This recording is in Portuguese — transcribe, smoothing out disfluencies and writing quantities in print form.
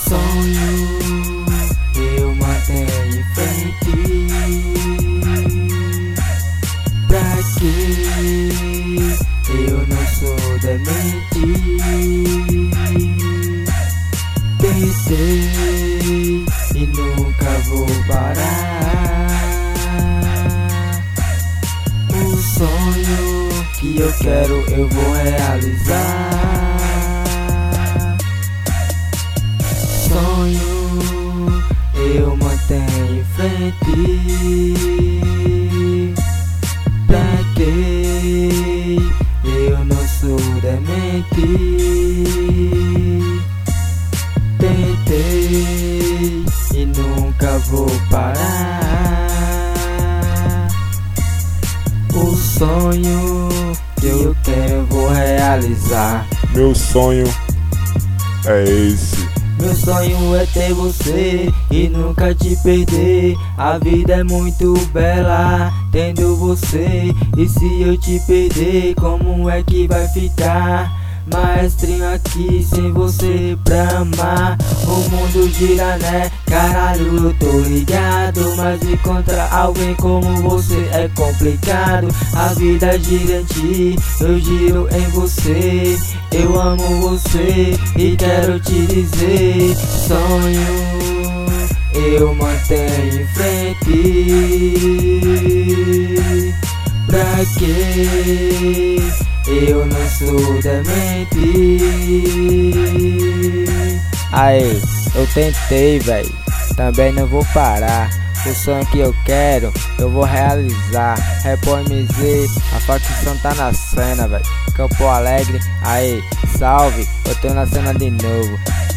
sonho eu mantenho em frente. Pra que eu não sou demente? Tentei e nunca vou parar. O sonho que eu quero eu vou realizar. Sonho eu mantenho em frente. Plantei, eu não sou demente. Tentei e nunca vou parar. O sonho que eu quero eu vou realizar. Meu sonho é esse. Meu sonho é ter você e nunca te perder. A vida é muito bela tendo você. E se eu te perder, como é que vai ficar? Maestrinho aqui sem você pra amar. O mundo gira, né? Caralho, eu tô ligado. Mas encontrar alguém como você é complicado. A vida gira em ti, eu giro em você. Eu amo você e quero te dizer. Sonho eu mantenho em frente. Pra que eu não sou demente? Aê, eu tentei, véi, também não vou parar. O sonho que eu quero, eu vou realizar. Repõe MZ, a facção tá na cena, véi. Campo Alegre, aê, salve, eu tô na cena de novo.